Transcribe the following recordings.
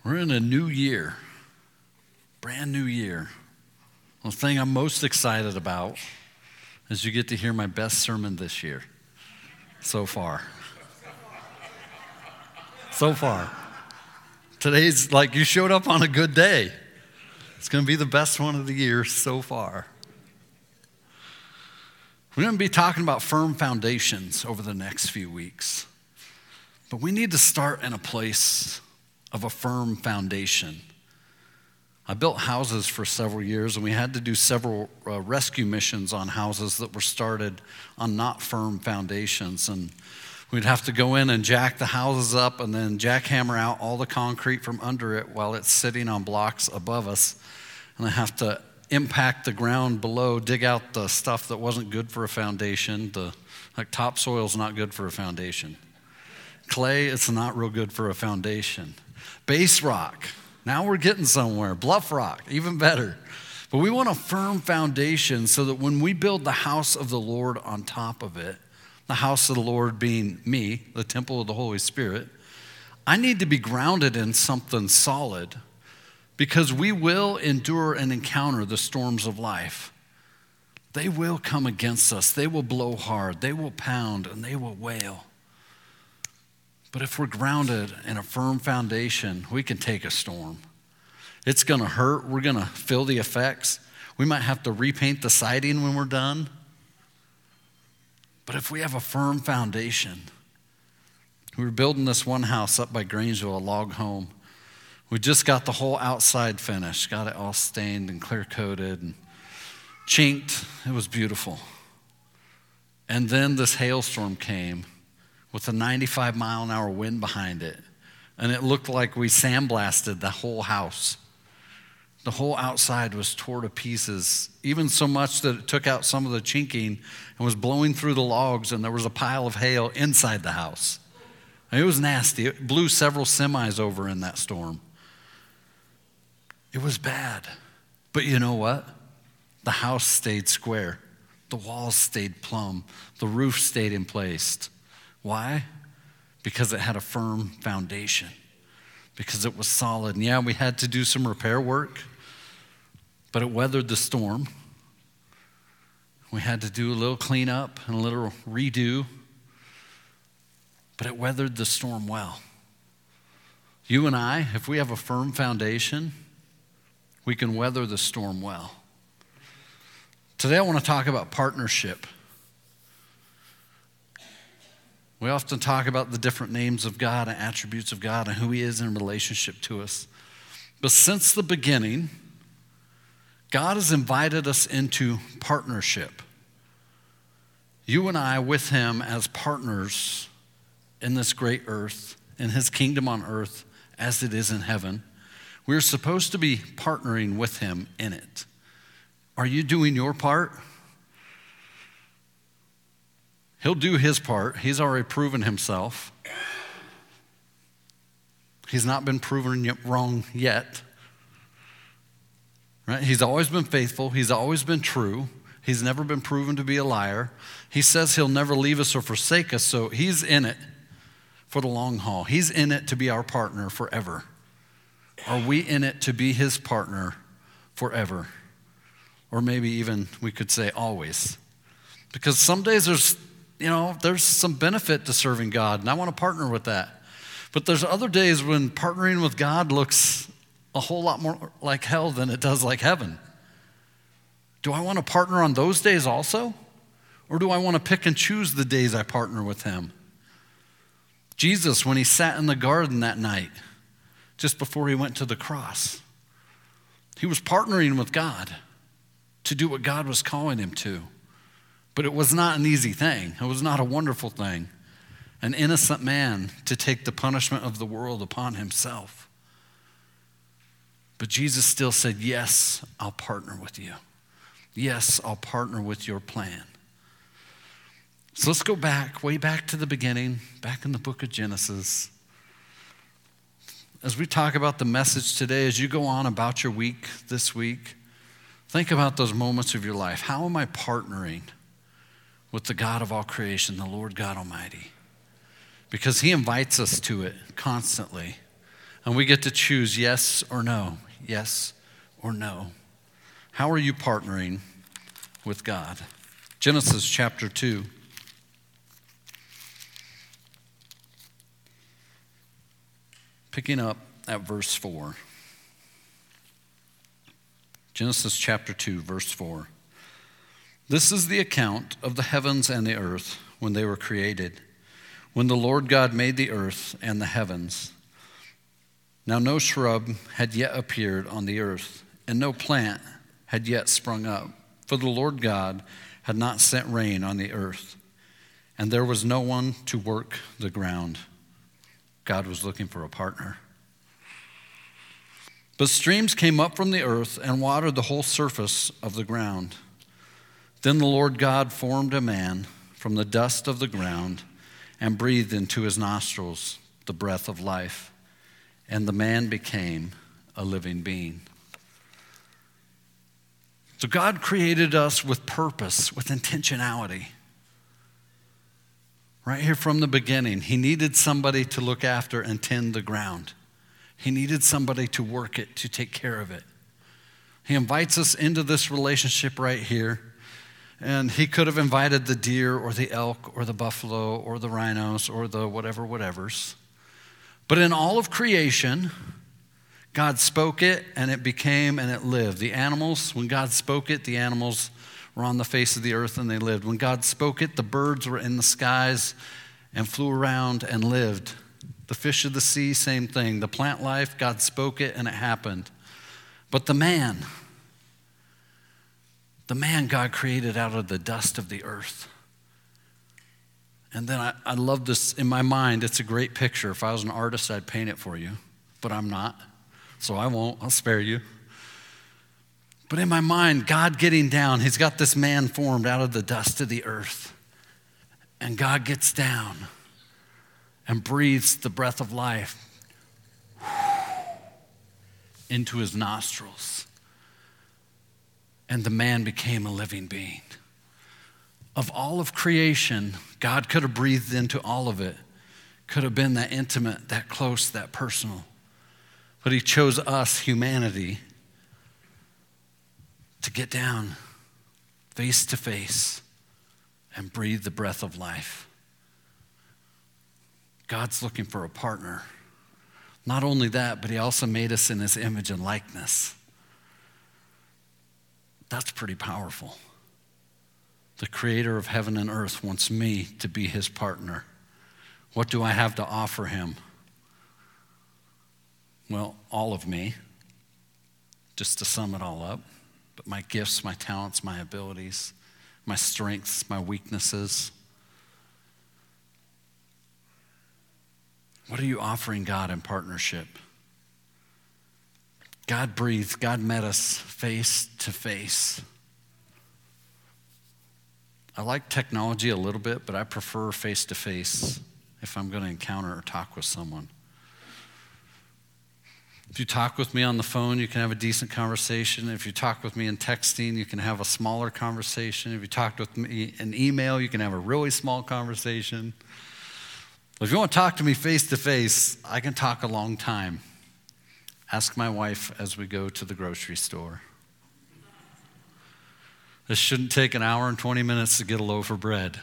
We're in a new year, brand new year. The thing I'm most excited about is you get to hear my best sermon this year so far. So far. Today's like you showed up on a good day. It's going to be the best one of the year so far. We're going to be talking about firm foundations over the next few weeks. But we need to start in a place of a firm foundation. I built houses for several years, and we had to do several rescue missions on houses that were started on not firm foundations. And we'd have to go in and jack the houses up and then jackhammer out all the concrete from under it while it's sitting on blocks above us. And I have to impact the ground below, dig out the stuff that wasn't good for a foundation. Like topsoil's not good for a foundation. Clay, it's not real good for a foundation. Base rock, now we're getting somewhere. Bluff rock, even better. But we want a firm foundation so that when we build the house of the Lord on top of it, the house of the Lord being me, the temple of the Holy Spirit, I need to be grounded in something solid because we will endure and encounter the storms of life. They will come against us. They will blow hard. They will pound and they will wail. But if we're grounded in a firm foundation, we can take a storm. It's going to hurt. We're going to feel the effects. We might have to repaint the siding when we're done. But if we have a firm foundation, we were building this one house up by Grangeville, a log home. We just got the whole outside finished, got it all stained and clear coated and chinked. It was beautiful. And then this hailstorm came with a 95-mile-an-hour wind behind it. And it looked like we sandblasted the whole house. The whole outside was tore to pieces, even so much that it took out some of the chinking and was blowing through the logs, and there was a pile of hail inside the house. And it was nasty. It blew several semis over in that storm. It was bad. But you know what? The house stayed square. The walls stayed plumb. The roof stayed in place. Why? Because it had a firm foundation. Because it was solid. And yeah, we had to do some repair work, but it weathered the storm. We had to do a little cleanup and a little redo, but it weathered the storm well. You and I, if we have a firm foundation, we can weather the storm well. Today I want to talk about partnership. We often talk about the different names of God and attributes of God and who He is in relationship to us. But since the beginning, God has invited us into partnership. You and I with Him as partners in this great earth, in His kingdom on earth as it is in heaven. We're supposed to be partnering with Him in it. Are you doing your part? He'll do His part. He's already proven Himself. He's not been proven wrong yet. Right? He's always been faithful. He's always been true. He's never been proven to be a liar. He says He'll never leave us or forsake us, so He's in it for the long haul. He's in it to be our partner forever. Are we in it to be His partner forever? Or maybe even we could say always. Because some days there's some benefit to serving God, and I want to partner with that. But there's other days when partnering with God looks a whole lot more like hell than it does like heaven. Do I want to partner on those days also? Or do I want to pick and choose the days I partner with Him? Jesus, when He sat in the garden that night, just before He went to the cross, He was partnering with God to do what God was calling Him to. But it was not an easy thing. It was not a wonderful thing. An innocent man to take the punishment of the world upon Himself. But Jesus still said, yes, I'll partner with you. Yes, I'll partner with your plan. So let's go back, way back to the beginning, back in the book of Genesis. As we talk about the message today, as you go on about your week this week, think about those moments of your life. How am I partnering with the God of all creation, the Lord God Almighty? Because He invites us to it constantly. And we get to choose yes or no, yes or no. How are you partnering with God? Genesis chapter 2. Picking up at verse 4. Genesis chapter 2, verse 4. This is the account of the heavens and the earth when they were created, when the Lord God made the earth and the heavens. Now no shrub had yet appeared on the earth, and no plant had yet sprung up, for the Lord God had not sent rain on the earth, and there was no one to work the ground. God was looking for a partner. But streams came up from the earth and watered the whole surface of the ground. Then the Lord God formed a man from the dust of the ground and breathed into his nostrils the breath of life, and the man became a living being. So God created us with purpose, with intentionality. Right here from the beginning, he needed somebody to look after and tend the ground. He needed somebody to work it, to take care of it. He invites us into this relationship right here. And he could have invited the deer or the elk or the buffalo or the rhinos or the whatevers. But in all of creation, God spoke it and it became and it lived. The animals, when God spoke it, the animals were on the face of the earth and they lived. When God spoke it, the birds were in the skies and flew around and lived. The fish of the sea, same thing. The plant life, God spoke it and it happened. But the man God created out of the dust of the earth. And then I love this in my mind. It's a great picture. If I was an artist, I'd paint it for you. But I'm not. So I won't. I'll spare you. But in my mind, God getting down, he's got this man formed out of the dust of the earth. And God gets down and breathes the breath of life into his nostrils. And the man became a living being. Of all of creation, God could have breathed into all of it. Could have been that intimate, that close, that personal. But he chose us, humanity, to get down face to face and breathe the breath of life. God's looking for a partner. Not only that, but he also made us in his image and likeness. That's pretty powerful. The creator of heaven and earth wants me to be his partner. What do I have to offer him? Well, all of me, just to sum it all up. But my gifts, my talents, my abilities, my strengths, my weaknesses. What are you offering God in partnership? God breathed, God met us face to face. I like technology a little bit, but I prefer face to face if I'm going to encounter or talk with someone. If you talk with me on the phone, you can have a decent conversation. If you talk with me in texting, you can have a smaller conversation. If you talk with me in email, you can have a really small conversation. If you want to talk to me face to face, I can talk a long time. Ask my wife as we go to the grocery store. This shouldn't take an hour and 20 minutes to get a loaf of bread.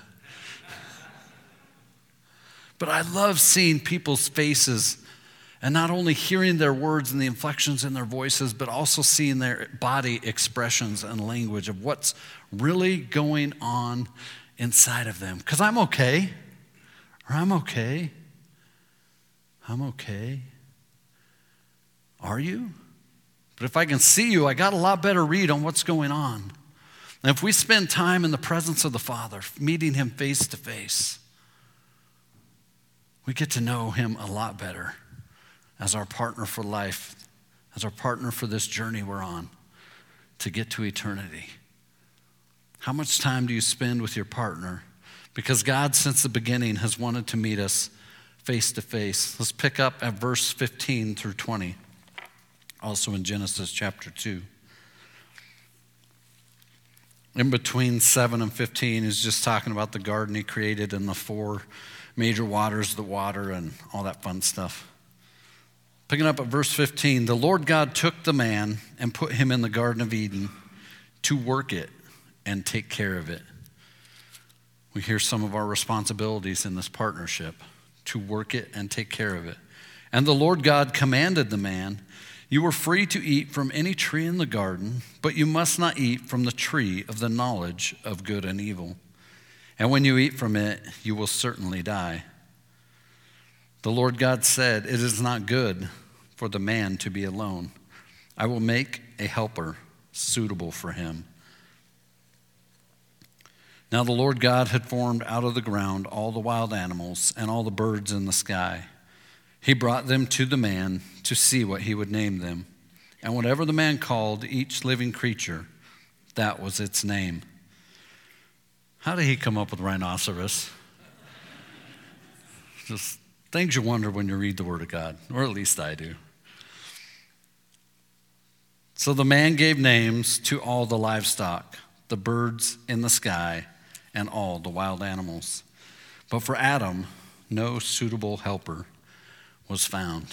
But I love seeing people's faces and not only hearing their words and the inflections in their voices, but also seeing their body expressions and language of what's really going on inside of them. Because I'm okay. Or I'm okay. I'm okay. Are you? But if I can see you, I got a lot better read on what's going on. And if we spend time in the presence of the Father, meeting him face to face, we get to know him a lot better as our partner for life, as our partner for this journey we're on to get to eternity. How much time do you spend with your partner? Because God, since the beginning, has wanted to meet us face to face. Let's pick up at verse 15 through 20, also in Genesis chapter 2. In between 7 and 15 is just talking about the garden he created and the 4 major waters, the water, and all that fun stuff. Picking up at verse 15, the Lord God took the man and put him in the Garden of Eden to work it and take care of it. We hear some of our responsibilities in this partnership, to work it and take care of it. And the Lord God commanded the man, you are free to eat from any tree in the garden, but you must not eat from the tree of the knowledge of good and evil. And when you eat from it, you will certainly die. The Lord God said, it is not good for the man to be alone. I will make a helper suitable for him. Now the Lord God had formed out of the ground all the wild animals and all the birds in the sky. He brought them to the man to see what he would name them. And whatever the man called each living creature, that was its name. How did he come up with rhinoceros? Just things you wonder when you read the Word of God, or at least I do. So the man gave names to all the livestock, the birds in the sky, and all the wild animals. But for Adam, no suitable helper was found.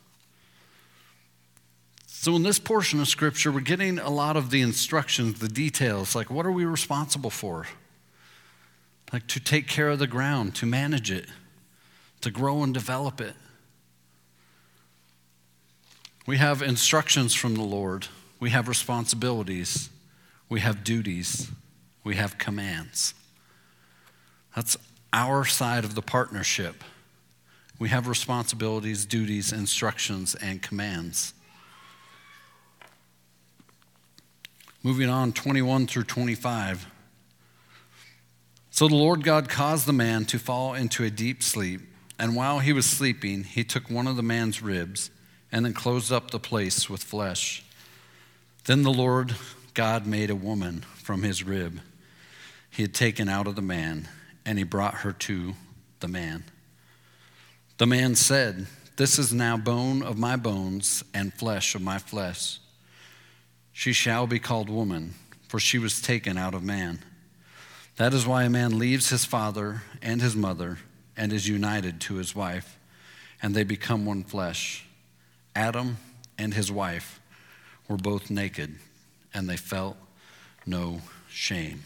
So in this portion of Scripture, we're getting a lot of the instructions, the details, like what are we responsible for? Like to take care of the ground, to manage it, to grow and develop it. We have instructions from the Lord. We have responsibilities. We have duties. We have commands. That's our side of the partnership. We have responsibilities, duties, instructions, and commands. Moving on, 21 through 25. So the Lord God caused the man to fall into a deep sleep. And while he was sleeping, he took one of the man's ribs and then closed up the place with flesh. Then the Lord God made a woman from his rib he had taken out of the man, and he brought her to the man. The man said, this is now bone of my bones and flesh of my flesh. She shall be called woman, for she was taken out of man. That is why a man leaves his father and his mother and is united to his wife, and they become one flesh. Adam and his wife were both naked, and they felt no shame.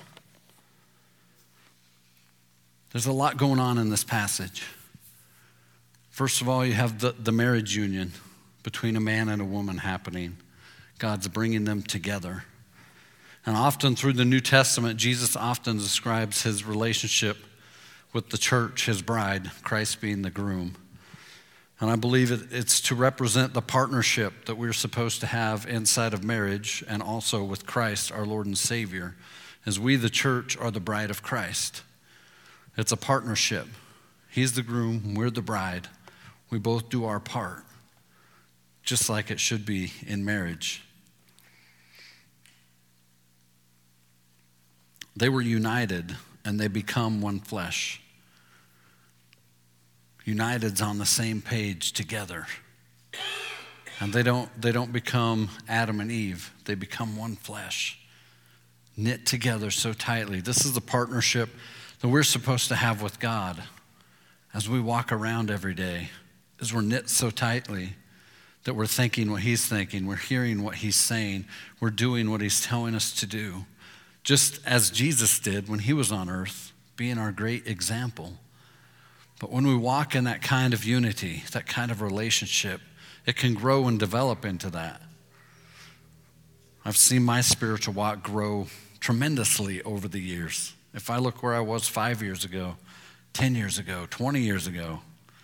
There's a lot going on in this passage. First of all, you have the marriage union between a man and a woman happening. God's bringing them together. And often through the New Testament, Jesus often describes his relationship with the church, his bride, Christ being the groom. And I believe it's to represent the partnership that we're supposed to have inside of marriage and also with Christ, our Lord and Savior, as we, the church, are the bride of Christ. It's a partnership. He's the groom, we're the bride. We both do our part, just like it should be in marriage. They were united, and they become one flesh. United's on the same page together. And they don't become Adam and Eve. They become one flesh, knit together so tightly. This is the partnership that we're supposed to have with God as we walk around every day, as we're knit so tightly that we're thinking what he's thinking, we're hearing what he's saying, we're doing what he's telling us to do, just as Jesus did when he was on earth, being our great example. But when we walk in that kind of unity, that kind of relationship, it can grow and develop into that. I've seen my spiritual walk grow tremendously over the years. If I look where I was 5 years ago, 10 years ago, 20 years ago,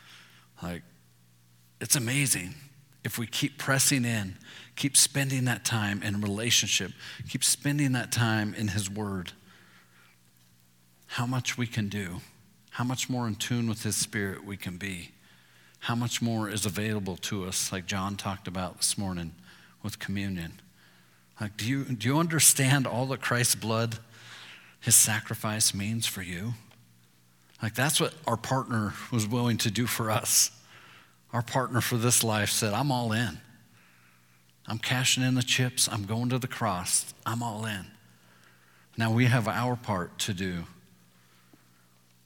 it's amazing. If we keep pressing in, keep spending that time in relationship, keep spending that time in his word, how much we can do, how much more in tune with his spirit we can be, how much more is available to us, like John talked about this morning with communion. Do you understand all that Christ's blood, his sacrifice means for you? That's what our partner was willing to do for us. Our partner for this life said, I'm all in. I'm cashing in the chips. I'm going to the cross. I'm all in. Now we have our part to do.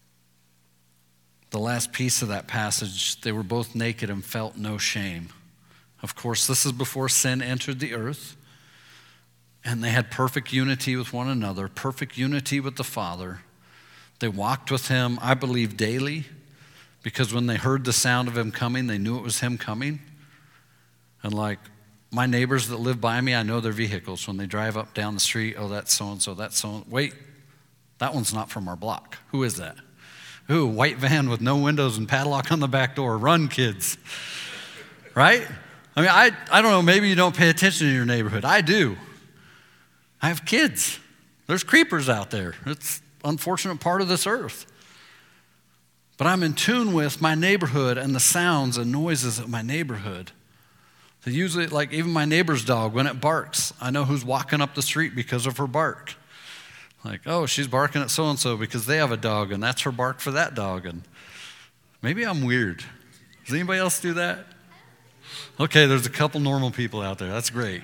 The last piece of that passage, they were both naked and felt no shame. Of course, this is before sin entered the earth. And they had perfect unity with one another, perfect unity with the Father. They walked with him, I believe, daily, because when they heard the sound of him coming, they knew it was him coming. And like my neighbors that live by me, I know their vehicles. When they drive up down the street, oh, that's so-and-so, that's so-and-so. Wait, that one's not from our block. Who is that? Ooh, white van with no windows and padlock on the back door. Run, kids. Right? I mean, I don't know, maybe you don't pay attention in your neighborhood. I do. I have kids. There's creepers out there. It's an unfortunate part of this earth. But I'm in tune with my neighborhood and the sounds and noises of my neighborhood. So usually, like even my neighbor's dog, when it barks, I know who's walking up the street because of her bark. Like, oh, she's barking at so-and-so because they have a dog, and that's her bark for that dog. And maybe I'm weird. Does anybody else do that? Okay, there's a couple normal people out there. That's great.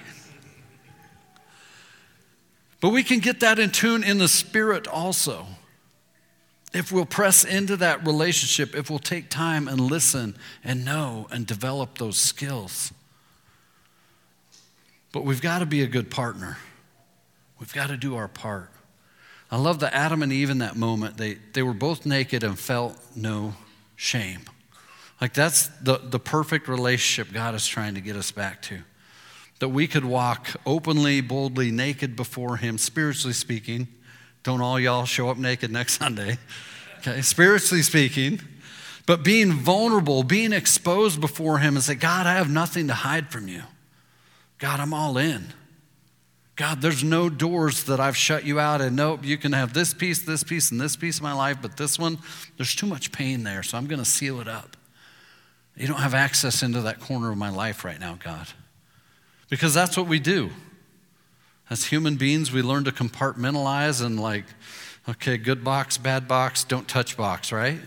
But we can get that in tune in the spirit also. If we'll press into that relationship, if we'll take time and listen and know and develop those skills. But we've got to be a good partner. We've got to do our part. I love that Adam and Eve in that moment, they were both naked and felt no shame. Like that's the perfect relationship God is trying to get us back to. That we could walk openly, boldly, naked before him, spiritually speaking. Don't all y'all show up naked next Sunday. Okay, spiritually speaking. But being vulnerable, being exposed before him and say, God, I have nothing to hide from you. God, I'm all in. God, there's no doors that I've shut you out, and nope, you can have this piece, and this piece of my life, but this one, there's too much pain there, so I'm going to seal it up. You don't have access into that corner of my life right now, God. Because that's what we do. As human beings, we learn to compartmentalize and like, okay, good box, bad box, don't touch box, right?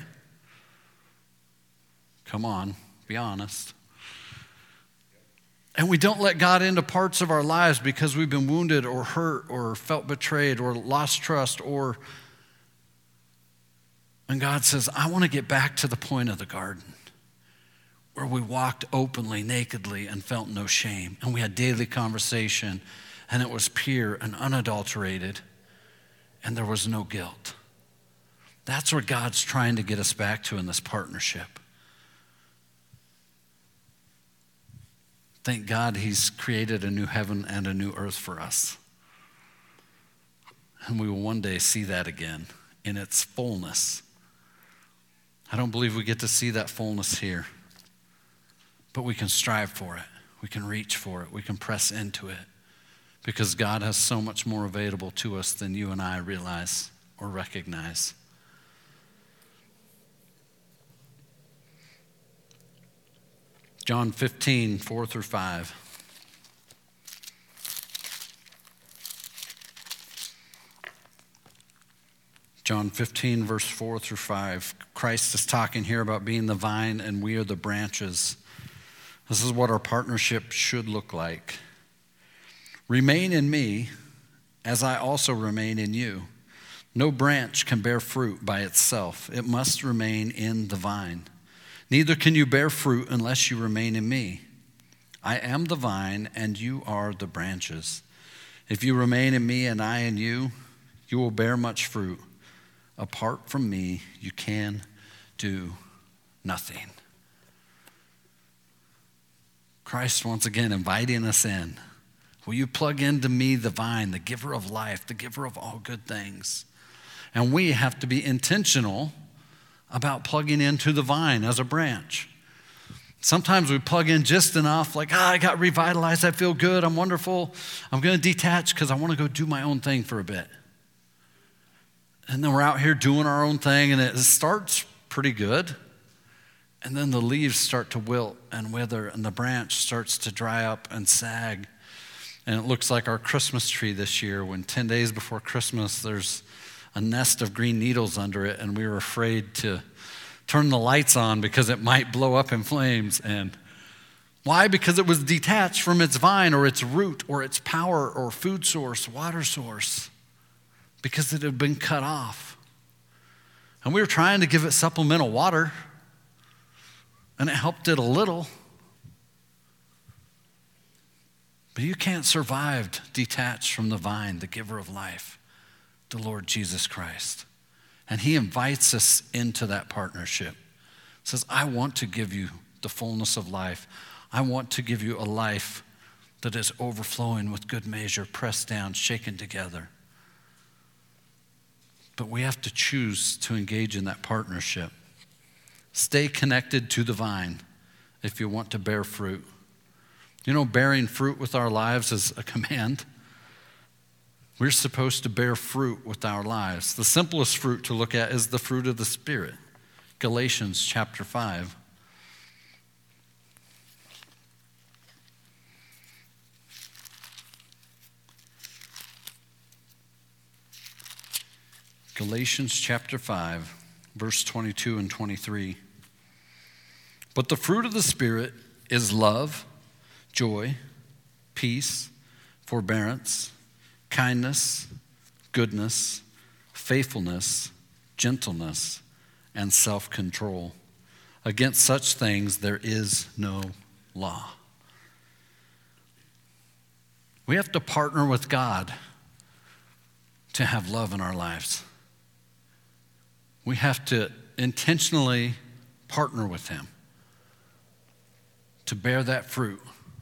Come on, be honest. And we don't let God into parts of our lives because we've been wounded or hurt or felt betrayed or lost trust and God says, I want to get back to the point of the garden where we walked openly, nakedly, and felt no shame. And we had daily conversation, and it was pure and unadulterated, and there was no guilt. That's where God's trying to get us back to in this partnership. Thank God he's created a new heaven and a new earth for us. And we will one day see that again in its fullness. I don't believe we get to see that fullness here. But we can strive for it. We can reach for it. We can press into it. Because God has so much more available to us than you and I realize or recognize. John 15, 4 through 5. John 15, verse 4 through 5. Christ is talking here about being the vine and we are the branches. This is what our partnership should look like. Remain in me as I also remain in you. No branch can bear fruit by itself. It must remain in the vine. Neither can you bear fruit unless you remain in me. I am the vine and you are the branches. If you remain in me and I in you, you will bear much fruit. Apart from me, you can do nothing. Christ once again inviting us in. Will you plug into me, the vine, the giver of life, the giver of all good things? And we have to be intentional about plugging into the vine as a branch. Sometimes we plug in just enough, like, I got revitalized, I feel good, I'm wonderful. I'm going to detach because I want to go do my own thing for a bit. And then we're out here doing our own thing, and it starts pretty good. And then the leaves start to wilt and wither, and the branch starts to dry up and sag. And it looks like our Christmas tree this year, when 10 days before Christmas, there's a nest of green needles under it, and we were afraid to turn the lights on because it might blow up in flames. And why? Because it was detached from its vine or its root or its power or food source, water source, because it had been cut off. And we were trying to give it supplemental water, and it helped it a little. But you can't survive detached from the vine, the giver of life, the Lord Jesus Christ. And he invites us into that partnership. He says, I want to give you the fullness of life. I want to give you a life that is overflowing with good measure, pressed down, shaken together. But we have to choose to engage in that partnership. Stay connected to the vine if you want to bear fruit. You know, bearing fruit with our lives is a command. We're supposed to bear fruit with our lives. The simplest fruit to look at is the fruit of the Spirit. Galatians chapter 5. Galatians chapter 5, verse 22 and 23. But the fruit of the Spirit is love, joy, peace, forbearance, kindness, goodness, faithfulness, gentleness, and self-control. Against such things there is no law. We have to partner with God to have love in our lives. We have to intentionally partner with him to bear that fruit.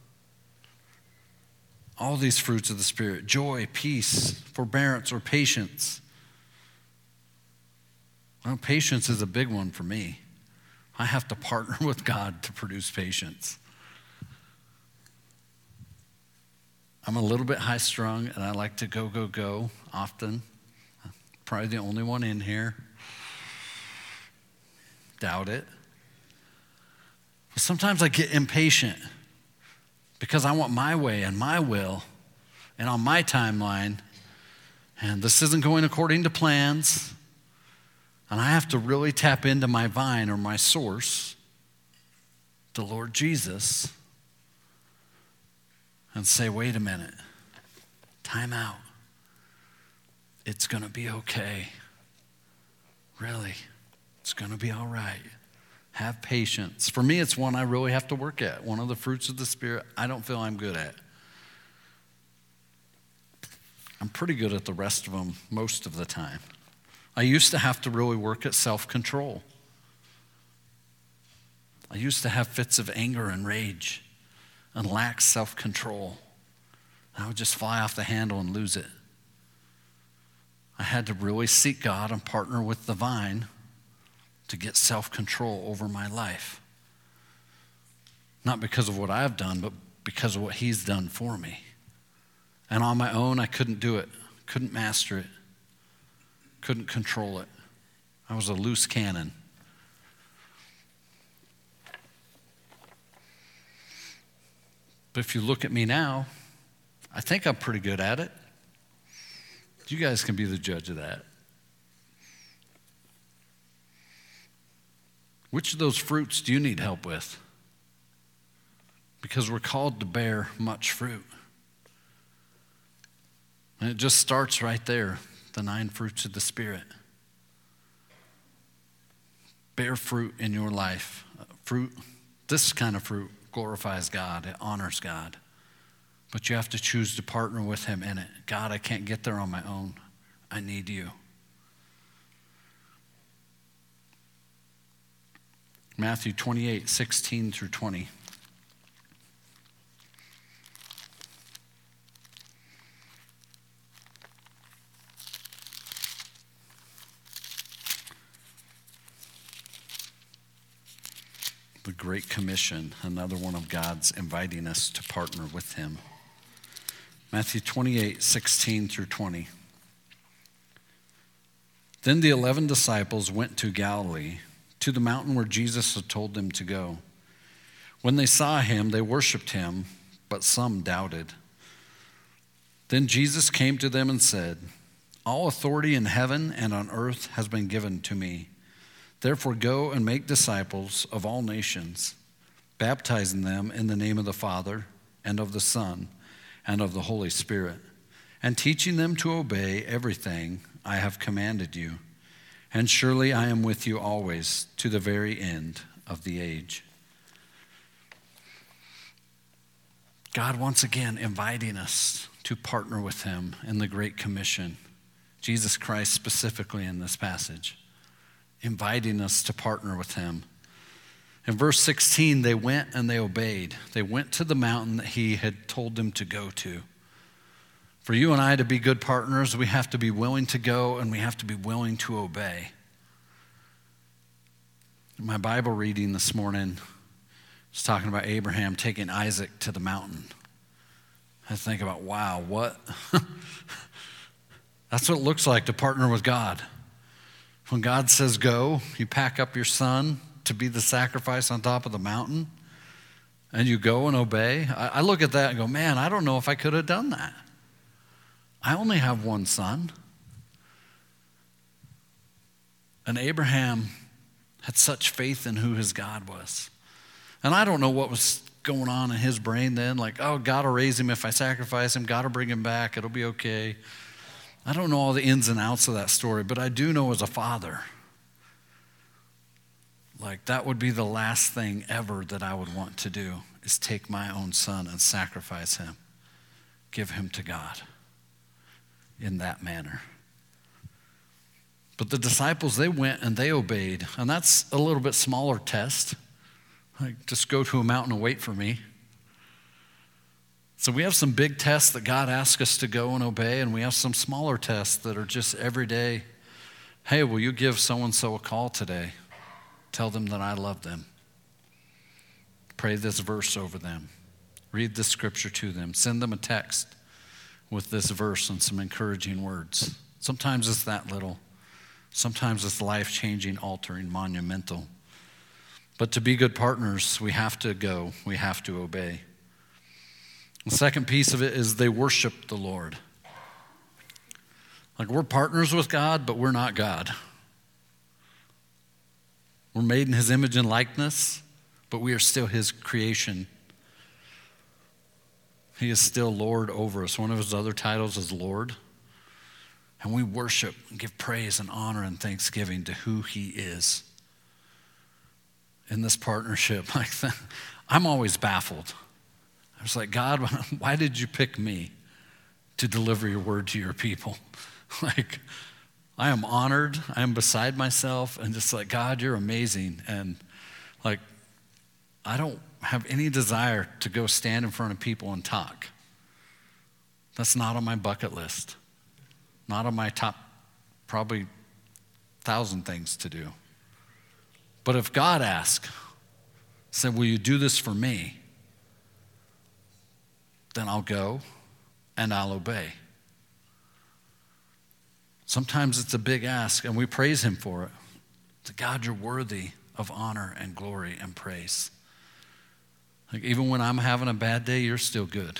All these fruits of the Spirit: joy, peace, forbearance, or patience. Well, patience is a big one for me. I have to partner with God to produce patience. I'm a little bit high-strung, and I like to go often. Probably the only one in here. Doubt it. But sometimes I get impatient because I want my way and my will and on my timeline, and this isn't going according to plans, and I have to really tap into my vine or my source, the Lord Jesus, and say, wait a minute, time out. It's going to be okay. Really, it's going to be all right. Have patience. For me, it's one I really have to work at. One of the fruits of the Spirit I don't feel I'm good at. I'm pretty good at the rest of them most of the time. I used to have to really work at self-control. I used to have fits of anger and rage and lack self-control. I would just fly off the handle and lose it. I had to really seek God and partner with the vine to get self-control over my life. Not because of what I've done, but because of what he's done for me. And on my own, I couldn't do it, couldn't master it, couldn't control it. I was a loose cannon. But if you look at me now, I think I'm pretty good at it. You guys can be the judge of that. Which of those fruits do you need help with? Because we're called to bear much fruit. And it just starts right there, the 9 fruits of the Spirit. Bear fruit in your life. Fruit, this kind of fruit glorifies God. It honors God. But you have to choose to partner with him in it. God, I can't get there on my own. I need you. Matthew 28, 16 through 20. The Great Commission, another one of God's inviting us to partner with him. Matthew 28, 16 through 20. Then the 11 disciples went to Galilee, to the mountain where Jesus had told them to go. When they saw him, they worshiped him, but some doubted. Then Jesus came to them and said, all authority in heaven and on earth has been given to me. Therefore go and make disciples of all nations, baptizing them in the name of the Father and of the Son and of the Holy Spirit, and teaching them to obey everything I have commanded you. And surely I am with you always to the very end of the age. God once again inviting us to partner with him in the Great Commission. Jesus Christ specifically in this passage, inviting us to partner with him. In verse 16, they went and they obeyed. They went to the mountain that he had told them to go to. For you and I to be good partners, we have to be willing to go and we have to be willing to obey. My Bible reading this morning was talking about Abraham taking Isaac to the mountain. I think about, wow, what? That's what it looks like to partner with God. When God says go, you pack up your son to be the sacrifice on top of the mountain, and you go and obey. I look at that and go, man, I don't know if I could have done that. I only have one son. And Abraham had such faith in who his God was. And I don't know what was going on in his brain then, like, oh, God will raise him if I sacrifice him. God will bring him back. It'll be okay. I don't know all the ins and outs of that story, but I do know as a father, like that would be the last thing ever that I would want to do is take my own son and sacrifice him, give him to God in that manner. But the disciples, they went and they obeyed, and that's a little bit smaller test. Like, just go to a mountain and wait for me. So we have some big tests that God asks us to go and obey, and we have some smaller tests that are just every day. Hey, will you give so-and-so a call today? Tell them that I love them. Pray this verse over them. Read this scripture to them. Send them a text with this verse and some encouraging words. Sometimes it's that little. Sometimes it's life-changing, altering, monumental. But to be good partners, we have to go. We have to obey. The second piece of it is they worship the Lord. Like, we're partners with God, but we're not God. We're made in his image and likeness, but we are still his creation. He is still Lord over us. One of his other titles is Lord. And we worship and give praise and honor and thanksgiving to who he is. In this partnership, like that, I'm always baffled. I was like, God, why did you pick me to deliver your word to your people? Like, I am honored. I am beside myself and just like, God, you're amazing. And like, I don't have any desire to go stand in front of people and talk. That's not on my bucket list. Not on my top, probably 1,000 things to do. But if God asks, said, will you do this for me? Then I'll go and I'll obey. Sometimes it's a big ask, and we praise him for it. To God, you're worthy of honor and glory and praise. Like, even when I'm having a bad day, you're still good.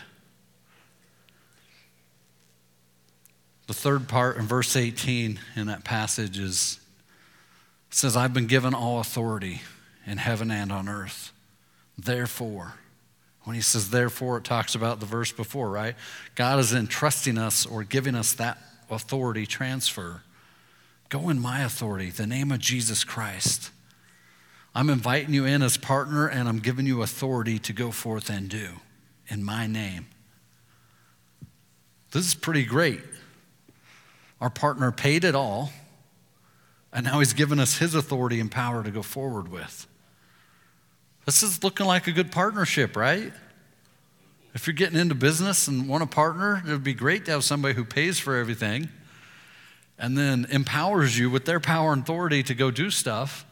The third part in verse 18 in that passage is, it says, I've been given all authority in heaven and on earth. Therefore, when he says therefore, it talks about the verse before, right? God is entrusting us or giving us that authority transfer. Go in my authority, the name of Jesus Christ. I'm inviting you in as partner, and I'm giving you authority to go forth and do in my name. This is pretty great. Our partner paid it all, and now he's given us his authority and power to go forward with. This is looking like a good partnership, right? If you're getting into business and want a partner, it would be great to have somebody who pays for everything and then empowers you with their power and authority to go do stuff.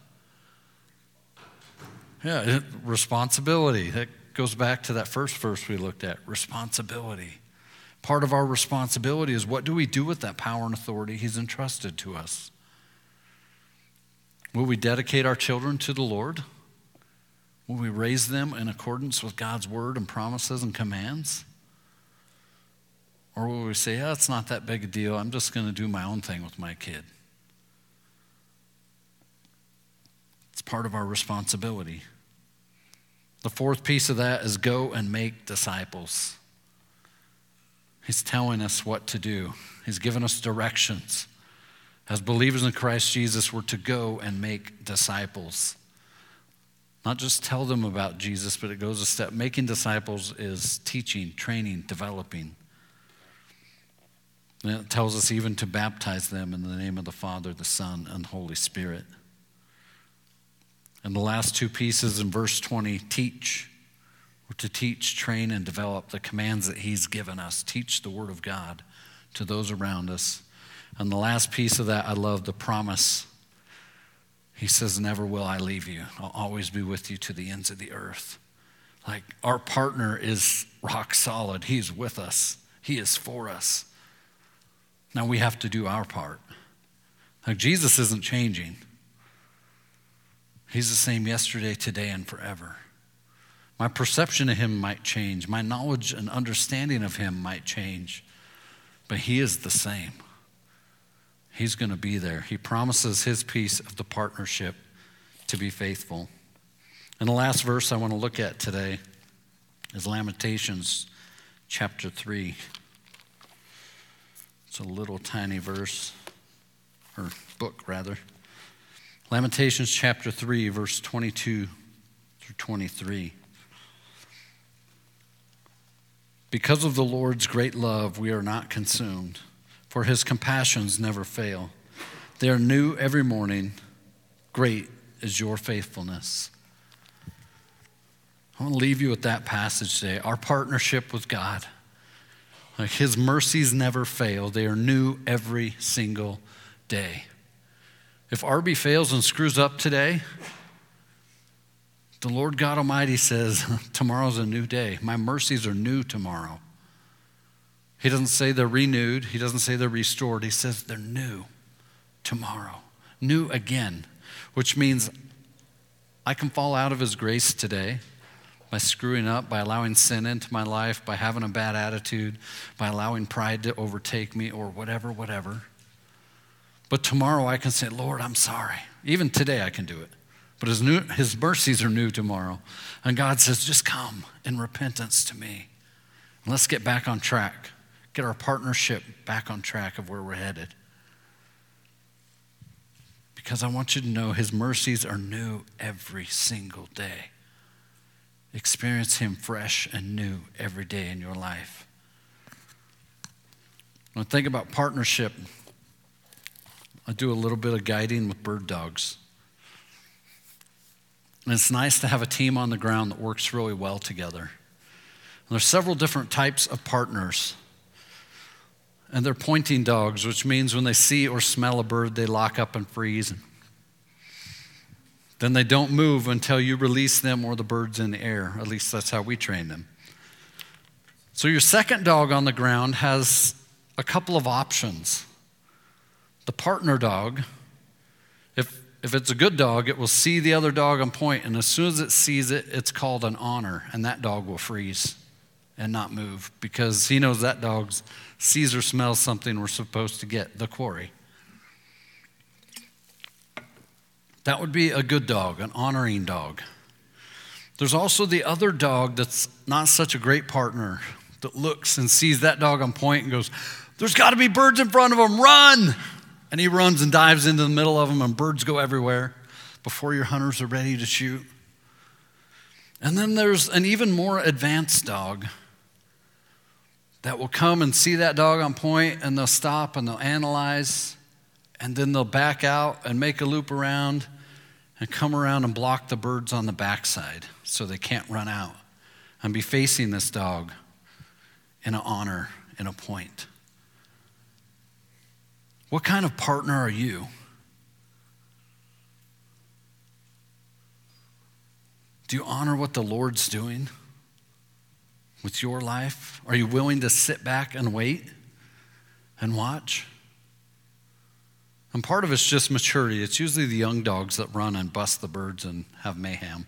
Yeah, responsibility. That goes back to that first verse we looked at, responsibility. Part of our responsibility is, what do we do with that power and authority he's entrusted to us? Will we dedicate our children to the Lord? Will we raise them in accordance with God's word and promises and commands? Or will we say, it's not that big a deal. I'm just going to do my own thing with my kid. It's part of our responsibility. The fourth piece of that is go and make disciples. He's telling us what to do. He's given us directions. As believers in Christ Jesus, we're to go and make disciples. Not just tell them about Jesus, but it goes a step. Making disciples is teaching, training, developing. And it tells us even to baptize them in the name of the Father, the Son, and the Holy Spirit. And the last two pieces in verse 20, teach. We're to teach, train, and develop the commands that he's given us. Teach the word of God to those around us. And the last piece of that, I love the promise. He says, never will I leave you. I'll always be with you to the ends of the earth. Like, our partner is rock solid. He's with us. He is for us. Now we have to do our part. Like, Jesus isn't changing. He's the same yesterday, today, and forever. My perception of him might change. My knowledge and understanding of him might change. But he is the same. He's going to be there. He promises his piece of the partnership to be faithful. And the last verse I want to look at today is Lamentations chapter 3. It's a little tiny verse, or book rather. Lamentations chapter 3, verse 22 through 23. Because of the Lord's great love, we are not consumed, for his compassions never fail. They are new every morning. Great is your faithfulness. I want to leave you with that passage today. Our partnership with God. Like, his mercies never fail. They are new every single day. If Arby fails and screws up today, the Lord God Almighty says, tomorrow's a new day. My mercies are new tomorrow. He doesn't say they're renewed. He doesn't say they're restored. He says they're new tomorrow. New again, which means I can fall out of his grace today by screwing up, by allowing sin into my life, by having a bad attitude, by allowing pride to overtake me, or whatever. But tomorrow I can say, Lord, I'm sorry. Even today I can do it. But his mercies are new tomorrow. And God says, just come in repentance to me. And let's get back on track. Get our partnership back on track of where we're headed. Because I want you to know his mercies are new every single day. Experience him fresh and new every day in your life. When I think about partnership, I do a little bit of guiding with bird dogs. And it's nice to have a team on the ground that works really well together. And there's several different types of partners. And they're pointing dogs, which means when they see or smell a bird, they lock up and freeze. Then they don't move until you release them or the bird's in the air. At least that's how we train them. So your second dog on the ground has a couple of options. The partner dog, if it's a good dog, it will see the other dog on point, and as soon as it sees it, it's called an honor, and that dog will freeze and not move because he knows that dog sees or smells something we're supposed to get, the quarry. That would be a good dog, an honoring dog. There's also the other dog that's not such a great partner that looks and sees that dog on point and goes, there's got to be birds in front of him, run! And he runs and dives into the middle of them, and birds go everywhere before your hunters are ready to shoot. And then there's an even more advanced dog that will come and see that dog on point, and they'll stop and they'll analyze, and then they'll back out and make a loop around and come around and block the birds on the backside so they can't run out and be facing this dog in an honor, in a point. What kind of partner are you? Do you honor what the Lord's doing with your life? Are you willing to sit back and wait and watch? And part of it's just maturity. It's usually the young dogs that run and bust the birds and have mayhem.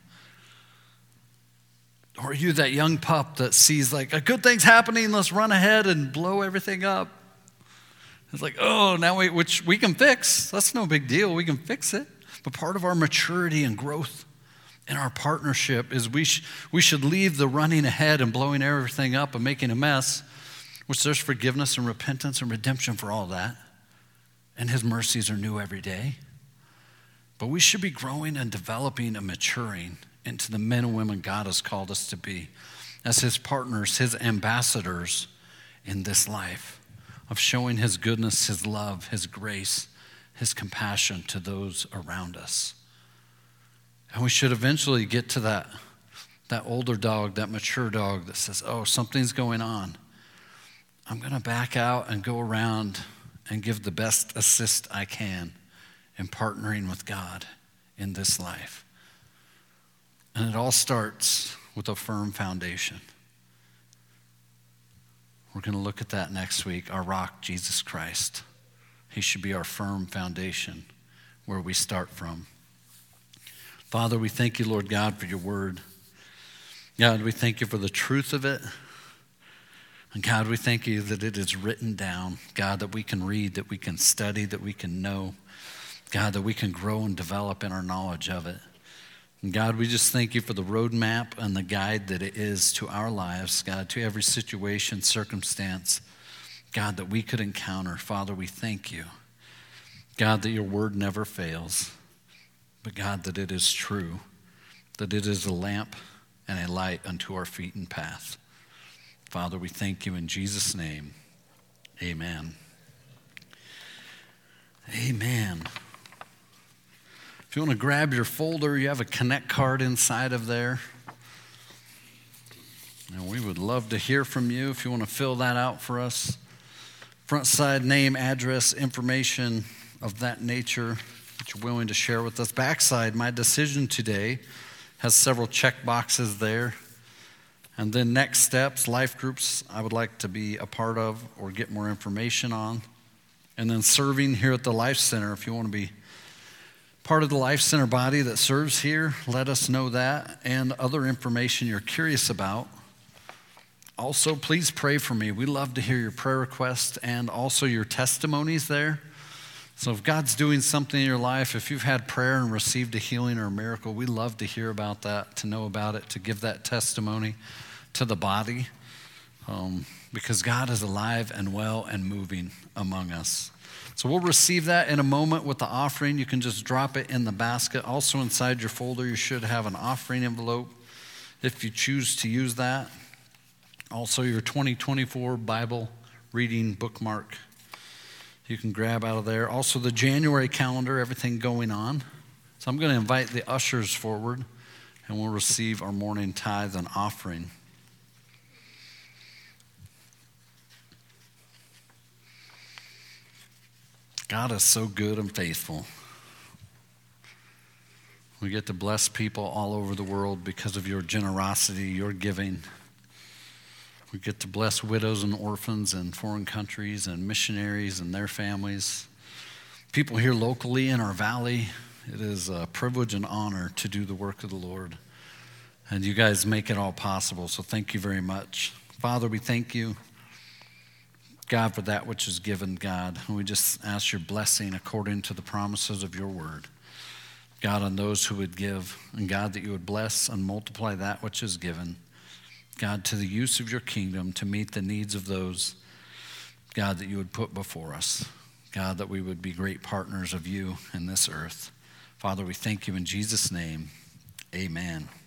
Or are you that young pup that sees like a good thing's happening, let's run ahead and blow everything up? It's like, oh, now which we can fix. That's no big deal. We can fix it. But part of our maturity and growth in our partnership is we should leave the running ahead and blowing everything up and making a mess, which there's forgiveness and repentance and redemption for all that. And his mercies are new every day. But we should be growing and developing and maturing into the men and women God has called us to be as his partners, his ambassadors in this life, of showing his goodness, his love, his grace, his compassion to those around us. And we should eventually get to that older dog, that mature dog that says, oh, something's going on. I'm going to back out and go around and give the best assist I can in partnering with God in this life. And it all starts with a firm foundation. We're going to look at that next week. Our rock, Jesus Christ. He should be our firm foundation where we start from. Father, we thank you, Lord God, for your word. God, we thank you for the truth of it. And God, we thank you that it is written down. God, that we can read, that we can study, that we can know. God, that we can grow and develop in our knowledge of it. And God, we just thank you for the roadmap and the guide that it is to our lives, God, to every situation, circumstance, God, that we could encounter. Father, we thank you. God, that your word never fails. But God, that it is true, that it is a lamp and a light unto our feet and path. Father, we thank you in Jesus' name. Amen. Amen. If you want to grab your folder, you have a Connect card inside of there. And we would love to hear from you if you want to fill that out for us. Front side, name, address, information of that nature that you're willing to share with us. Backside, my decision today has several check boxes there. And then next steps, life groups I would like to be a part of or get more information on. And then serving here at the Life Center. If you want to be part of the Life Center body that serves here, let us know that and other information you're curious about. Also, please pray for me. We love to hear your prayer requests and also your testimonies there. So if God's doing something in your life, if you've had prayer and received a healing or a miracle, we love to hear about that, to know about it, to give that testimony to the body, because God is alive and well and moving among us. So we'll receive that in a moment with the offering. You can just drop it in the basket. Also inside your folder, you should have an offering envelope if you choose to use that. Also your 2024 Bible reading bookmark you can grab out of there. Also the January calendar, everything going on. So I'm going to invite the ushers forward and we'll receive our morning tithe and offering. God is so good and faithful. We get to bless people all over the world because of your generosity, your giving. We get to bless widows and orphans in foreign countries and missionaries and their families. People here locally in our valley, it is a privilege and honor to do the work of the Lord. And you guys make it all possible, so thank you very much. Father, we thank you, God, for that which is given, God. And we just ask your blessing according to the promises of your word. God, on those who would give, and God, that you would bless and multiply that which is given. God, to the use of your kingdom to meet the needs of those, God, that you would put before us. God, that we would be great partners of you in this earth. Father, we thank you in Jesus' name. Amen.